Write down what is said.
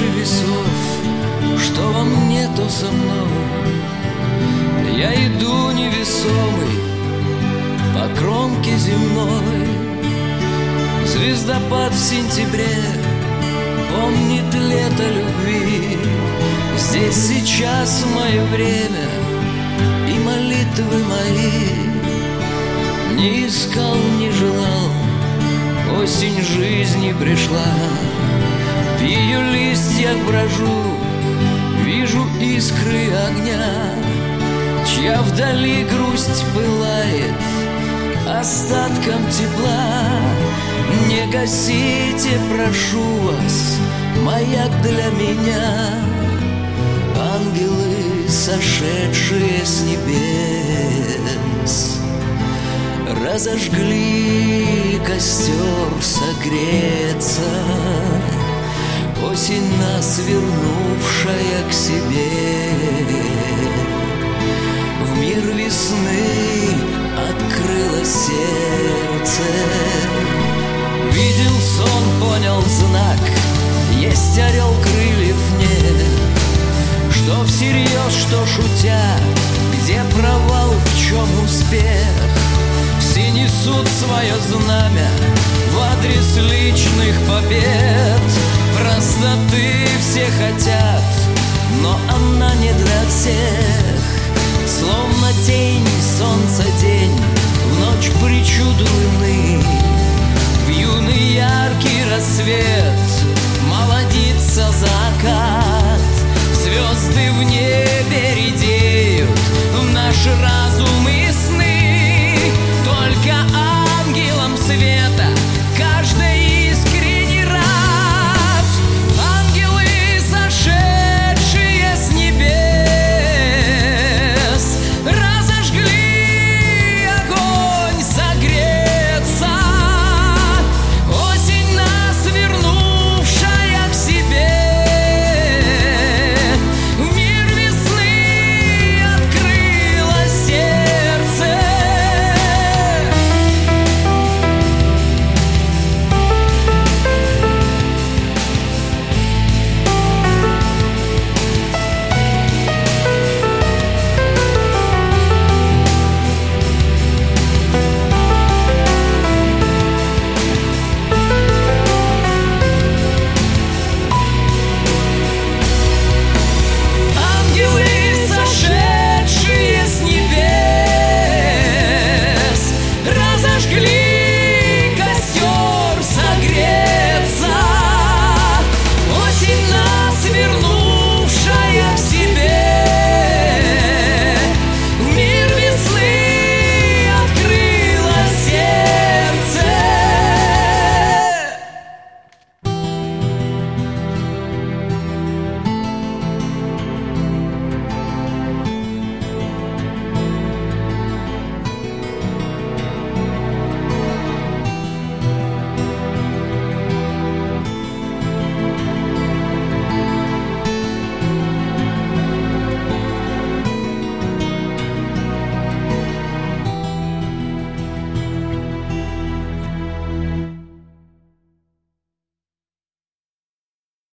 чаши весов, что во мне, то со мной. Я иду невесомый по кромке земной. Звездопад в сентябре помнит лето любви. Здесь сейчас мое время и молитвы мои. Не искал, не желал, осень жизни пришла. В ее листьях брожу, вижу искры огня, чья вдали грусть пылает остатком тепла. Не гасите, прошу вас, маяк для меня. Ангелы, сошедшие с небес, разожгли костер согреться. Осень нас вернувшая к себе, в мир весны открыло сердце. Видел сон, понял знак, есть орел, крыльев нет. Что всерьез, что шутя, где провал, в чем успех. Все несут свое знамя в адрес личных побед. Простоты все хотят, но она не для всех. Словно тень, солнца день, в ночь причуд луны. В юный яркий рассвет молодится закат. Звезды в небе редеют в наш рай.